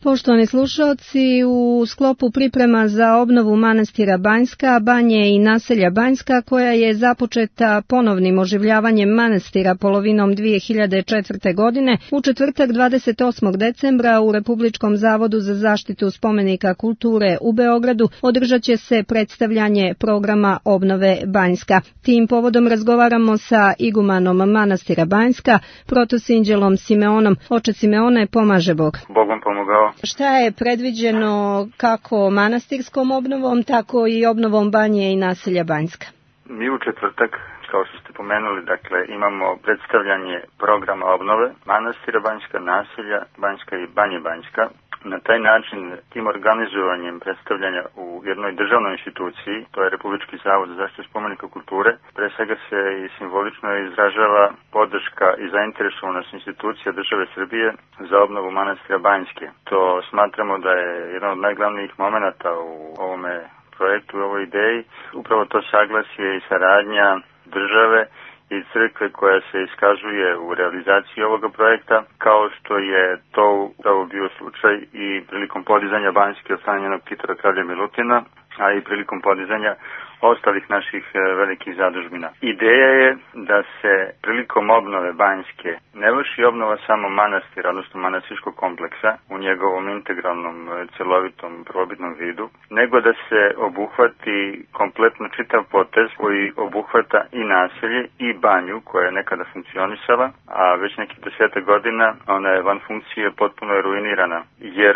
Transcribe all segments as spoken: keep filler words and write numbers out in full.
Poštovani slušalci, u sklopu priprema za obnovu manastira Banjska, banje i naselja Banjska, koja je započeta ponovnim oživljavanjem manastira polovinom dvije hiljade četvrte. godine, u četvrtak dvadeset osmog decembra u Republičkom zavodu za zaštitu spomenika kulture u Beogradu održat će se predstavljanje programa obnove Banjska. Tim povodom razgovaramo sa igumanom manastira Banjska, protosinđelom Simeonom. Oče Simeone, pomaže Bog. Bog vam pomogao. Šta je predviđeno kako manastirskom obnovom, tako i obnovom banje i naselja Banjska? Mi u četvrtak, kao što ste pomenuli, dakle, imamo predstavljanje programa obnove manastira Banjska, naselja Banjska i banje Banjska. Na taj način, tim organizovanjem predstavljanja u jednoj državnoj instituciji, to je Republički zavod za zaštitu spomenika kulture, pre svega se i simbolično izražava podrška i zainteresovanost institucija države Srbije za obnovu manastira Banjske. To smatramo da je jedan od najglavnijih momenata u ovome projektu, u ovoj ideji, upravo to saglasje i saradnja države i crkve koja se iskazuje u realizaciji ovoga projekta, kao što je to upravo bio slučaj i prilikom podizanja Banjske od strane njenog ktitora kralja Milutina, a i prilikom podizanja ostalih naših velikih zadužbina. Ideja je da se prilikom obnove Banjske ne vrši obnova samo manastira, odnosno manastirskog kompleksa u njegovom integralnom, celovitom, prvobitnom vidu, nego da se obuhvati kompletno čitav potez koji obuhvata i naselje i banju koja je nekada funkcionisala, a već nekih desetak godina ona je van funkcije, potpuno je ruinirana, jer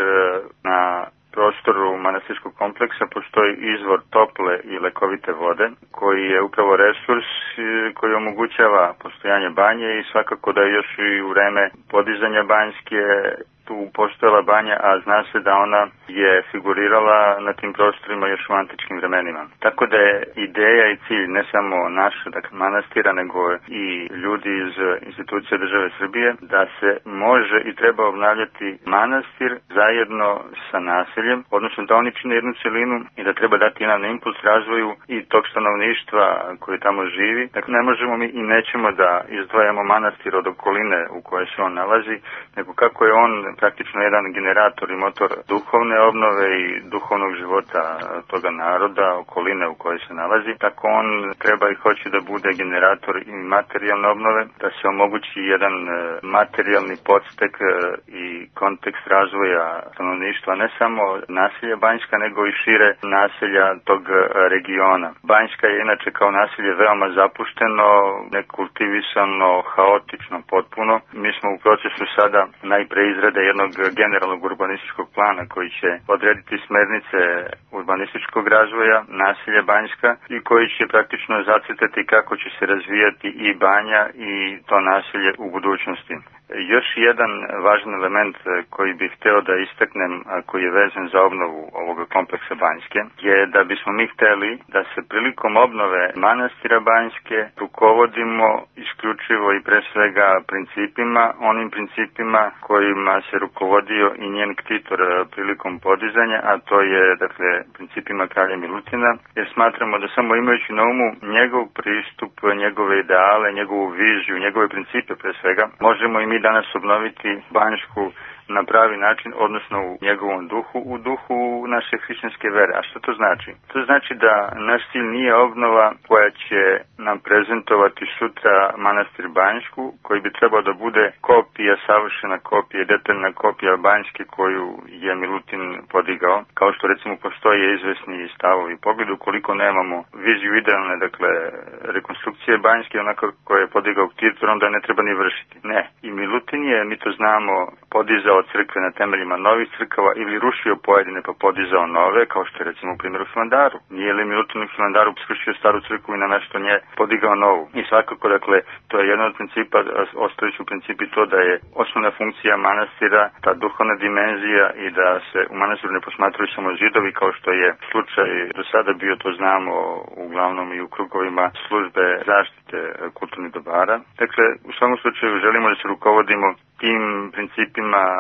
na prostoru manastirskog kompleksa postoji izvor tople i lekovite vode, koji je upravo resurs koji omogućava postojanje banje i svakako da još i u vreme podizanja Banjske tu postojala banja, a zna se da ona je figurirala na tim prostorima još u antičkim vremenima. Tako da je ideja i cilj ne samo naša, dakle manastira, nego i ljudi iz institucija države Srbije, da se može i treba obnavljati manastir zajedno sa naseljem, odnosno da oni čine jednu celinu i da treba dati jedan impuls razvoju i tog stanovništva koji tamo živi. Dakle, ne možemo mi i nećemo da izdvajamo manastir od okoline u kojoj se on nalazi, nego kako je on praktično jedan generator i motor duhovne obnove i duhovnog života toga naroda, okoline u kojoj se nalazi, tako on treba i hoće da bude generator i materijalne obnove, da se omogući jedan materijalni podstek i kontekst razvoja stanovništva, ne samo naselja Banjska, nego i šire naselja tog regiona. Banjska je inače kao naselje veoma zapušteno, nekultivisano, haotično potpuno. Mi smo u procesu sada najpre izrade jednog generalnog urbanističkog plana koji će odrediti smernice urbanističkog razvoja naselja Banjska i koji će praktično zacrtati kako će se razvijati i banja i to naselje u budućnosti. Još jedan važan element koji bih hteo da istaknem, a koji je vezan za obnovu ovoga kompleksa Banjske, je da bismo mi hteli da se prilikom obnove manastira Banjske rukovodimo isključivo i pre svega principima, onim principima kojima se rukovodio i njen ktitor prilikom podizanja, a to je, dakle, principima kralja Milutina, jer smatramo da samo imajući na umu njegov pristup, njegove ideale, njegovu viziju, njegove principe pre svega, možemo i mi danas obnoviti Banjsku na pravi način, odnosno u njegovom duhu, u duhu naše hrišćanske vere. A što to znači? To znači da naš cilj nije obnova koja će nam prezentovati sutra manastir Banjsku, koji bi trebao da bude kopija, savršena kopija, detaljna kopija Banjske koju je Milutin podigao. Kao što recimo postoje izvesni stavovi i pogled, ukoliko nemamo viziju idealne, dakle, rekonstrukcije Banjske, onako koje je podigao ktitor, onda ne treba ni vršiti. Ne. I Milutin je, mi to znamo, podizao crkve na temeljima novih crkava ili rušio pojedine pa podizao nove, kao što je recimo u primjeru Hilandaru. Nije li Milutin u Hilandaru srušio staru crkvu i na mesto nje podigao novu? I svakako, dakle, to je jedan od principa, ostajući u principi to da je osnovna funkcija manastira ta duhovna dimenzija i da se u manastiru ne posmatraju samo zidovi, kao što je slučaj do sada bio, to znamo uglavnom i u krugovima službe zaštite kulturnih dobara. Dakle, u svakom slučaju želimo da se rukovodimo tim principima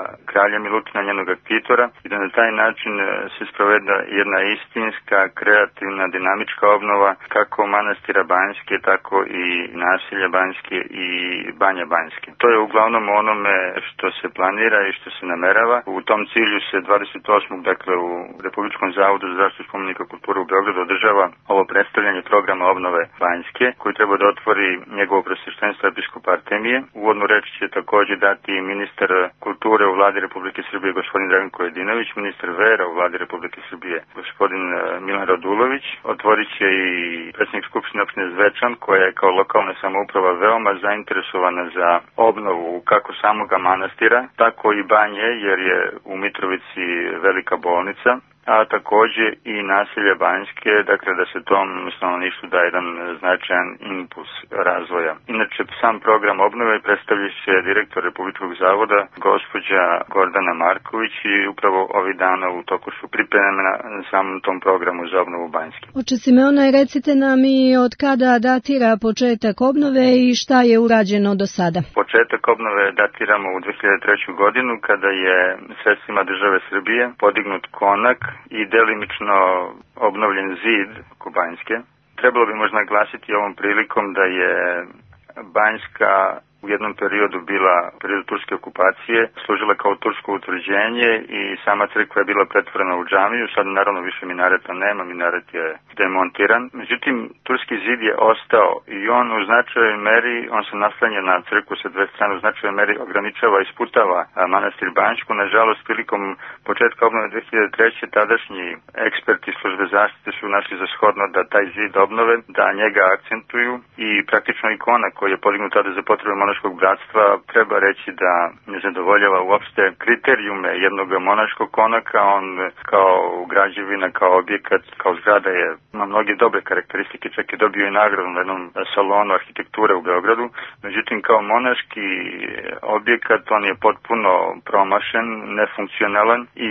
kralja Milutina, njenog aktitora, i da na taj način se sproveda jedna istinska, kreativna, dinamička obnova kako manastira Banjske, tako i naselja Banjske i Banje Banjske. To je uglavnom onome što se planira i što se namerava. U tom cilju se dvadeset osmog dakle u Republičkom zavodu za zaštitu spomenika kulture u Beogradu održava ovo predstavljanje programa obnove Banjske, koji treba da otvori njegovo Preosveštenstvo episkopa Artemije. Uvodnu reč će takođe dati ministar kulture u Vladi Republike Srbije gospodin Dragan Kojadinović, ministar vera u Vladi Republike Srbije gospodin Milan Radulović. Otvorit će i predsjednik Skupštine opštine Zvečan, koja je kao lokalna samouprava veoma zainteresovana za obnovu kako samoga manastira, tako i Banje, jer je u Mitrovici velika bolnica, a takođe i naselje Banjske, dakle da se tom stanovništvu da jedan značajan impuls razvoja. Inače, sam program obnove predstavlja će direktor Republičkog zavoda, gospođa Gordana Marković, i upravo ovih dana u toku su pripreme na samom tom programu za obnovu Banjske. Oče Simeona, recite nam i od kada datira početak obnove i šta je urađeno do sada? Početak obnove datiramo u dve hiljade treću. godinu, kada je sredstvima države Srbije podignut konak i delimično obnovljen zid oko Banjske. Trebalo bi možda naglasiti ovom prilikom da je Banjska u jednom periodu bila, periodu turske okupacije, služila kao tursko utvrđenje i sama crkva je bila pretvorena u džamiju. Sad naravno više minareta nema, minaret je demontiran. Međutim, turski zid je ostao i on u značajnoj meri, on se naslanja na crkvu sa dve strane, u značajnoj meri ograničava i sputava manastir Banjsku. Nažalost, prilikom početka obnove dve hiljade treće. tadašnji eksperti službe zaštite su našli za shodno da taj zid obnove, da njega akcentuju, i praktično ikona koja je podignut tada za potrebe monaškog bratstva treba reći da ne zadovoljava uopšte kriterijume jednog monaškog konaka. On kao građevina, kao objekat, kao zgrada je, ima mnoge dobre karakteristike, čak je dobio i nagradu na jednom salonu arhitekture u Beogradu. Međutim, kao monaški objekat on je potpuno promašen, nefunkcionalan, i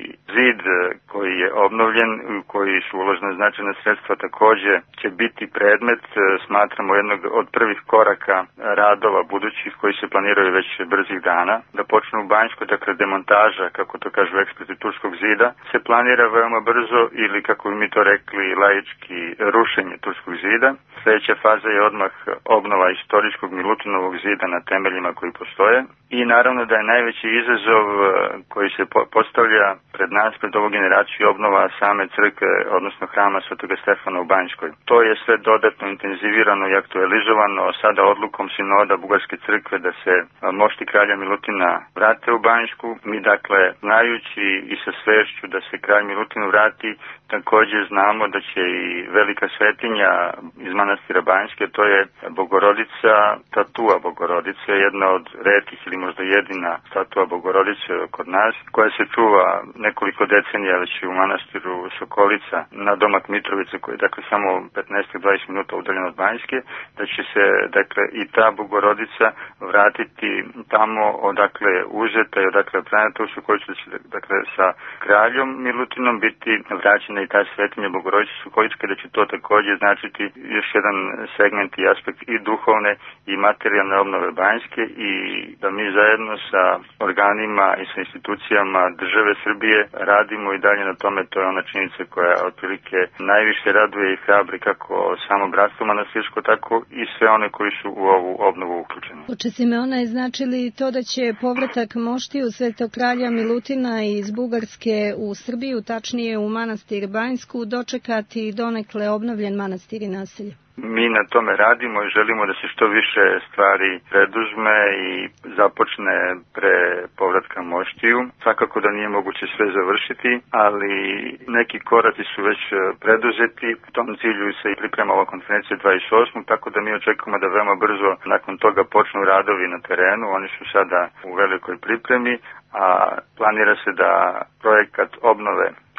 zid koji je obnovljen, u koji su uložena značajna sredstva, takođe će biti predmet, smatramo, jednog od prvih koraka radova budućih koji se planiraju već brzih dana. Da počnu u Banjskoj, dakle demontaža, kako to kažu eksperti, turskog zida, se planira veoma brzo, ili kako bi mi to rekli laički, rušenje turskog zida. Sljedeća faza je odmah obnova istorijskog Milutinovog zida na temeljima koji postoje. I naravno da je najveći izazov koji se postavlja pred nas, pred ovu generaciju, obnova same crkve, odnosno hrama Svetoga Stefana u Banjskoj. To je sve dodatno intenzivirano i aktualizovano sada odlukom sinoda Bugarske crkve da se mošti kralja Milutina vrate u Banjsku. Mi dakle, znajući i sa svešću da se kralj Milutin vrati, također znamo da će i velika svetinja iz manastira Banjske, to je Bogorodica, statua Bogorodice, jedna od retkih ili možda jedina statua Bogorodice kod nas, koja se čuva nekoliko decenija već u manastiru Sokolica na domak Mitrovice, koji je dakle samo petnaest do dvadeset minuta udaljen od Banjske, da će se dakle i ta Bogorodica vratiti tamo odakle je uzeta i odakle je preneta u Sokolicu, da će dakle sa kraljom Milutinom biti vraćena i ta svetinja Bogorodice Sokoličke, da će to također značiti još jedan segment i aspekt i duhovne i materijalne obnove Banjske, i da mi zajedno sa organima i sa institucijama države Srbije radimo i dalje na tome. To je ona činjenica koja otprilike najviše raduje i hrabri kako samo bratstvo manastirsko, tako i sve one koji su u ovu obnovu uključeni. Oče Simeona, je znači li to da će povratak moštiju Svetog kralja Milutina iz Bugarske u Srbiju, tačnije u manastir Banjsku, dočekati donekle obnovljen manastir i naselje? Mi na tome radimo i želimo da se što više stvari preduzme i započne pre povratka moštiju. Svakako da nije moguće sve završiti, ali neki koraci su već preduzeti. U tom cilju se i priprema ova konferencija dvadeset osmog tako da mi očekujemo da veoma brzo nakon toga počnu radovi na terenu. Oni su sada u velikoj pripremi, a planira se da projekat obnove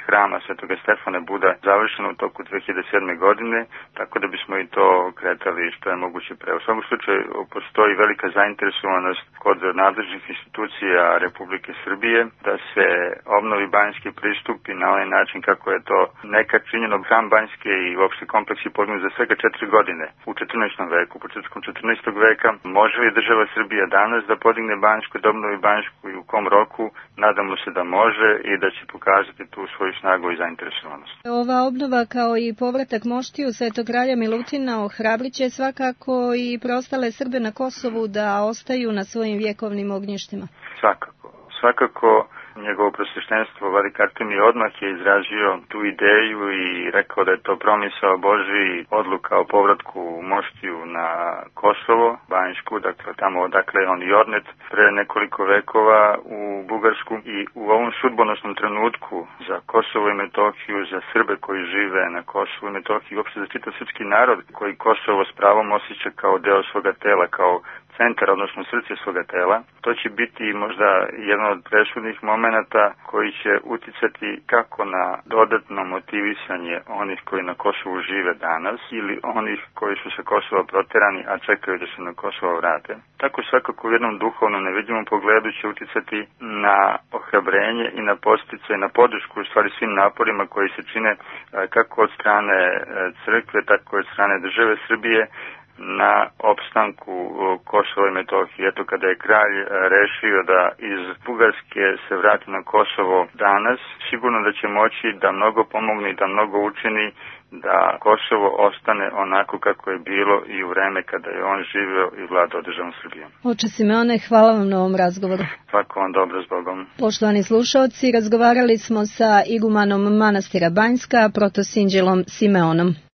hrama Svetoga Stefana bude završeno u toku dve hiljade sedme. godine, tako da bismo i to kretali što je moguće pre. U svakom slučaju postoji velika zainteresovanost kod nadležnih institucija Republike Srbije da se obnovi Banjski pristup i na onaj način kako je to nekad činjeno. Hram Banjske i uopšte kompleksi podignut za svega četiri godine u četrnaestom veku, početkom četrnaestog veka. Može li država Srbija danas da podigne Banjsku, da obnovi Banjsku i u kom roku? Nadamo se da može i da će pokazati tu svoju snagu i zainteresovanost. Ova obnova kao i povratak moštiju Svetog kralja Milutina ohrabriće svakako i preostale Srbe na Kosovu da ostaju na svojim vjekovnim ognjištima. Svakako. Svakako njegovo prosveštenstvo Vladika Artemije odmah je izrazio tu ideju i rekao da je to promisao Božji, odluka o povratku moštiju na Kosovo, Banjsku, dakle tamo odakle je on i odnet pre nekoliko vekova u Bugarsku. I u ovom sudbonosnom trenutku za Kosovo i Metohiju, za Srbe koji žive na Kosovu i Metohiji, uopšte za čitav srpski narod koji Kosovo s pravom osjeća kao deo svoga tela, kao centar, odnosno srce svoga tela. To će biti možda jedan od presudnih momenata koji će uticati kako na dodatno motivisanje onih koji na Kosovu žive danas ili onih koji su sa Kosova proterani, a čekaju da se na Kosovo vrate. Tako svakako u jednom duhovnom nevidljivom pogledu će uticati na ohrabrenje i na podsticaj, na podršku u stvari svim naporima koji se čine kako od strane crkve, tako i od strane države Srbije na opstanku Kosova i Metohije. Eto, kada je kralj rešio da iz Bugarske se vrati na Kosovo danas, sigurno da će moći da mnogo pomogne i da mnogo učini da Kosovo ostane onako kako je bilo i u vreme kada je on živeo i vladao državom Srbijom. Oče Simeone, hvala vam na ovom razgovoru. Svako vam dobro, s Bogom. Poštovani slušaoci, razgovarali smo sa igumanom manastira Banjska, protosinđelom Simeonom.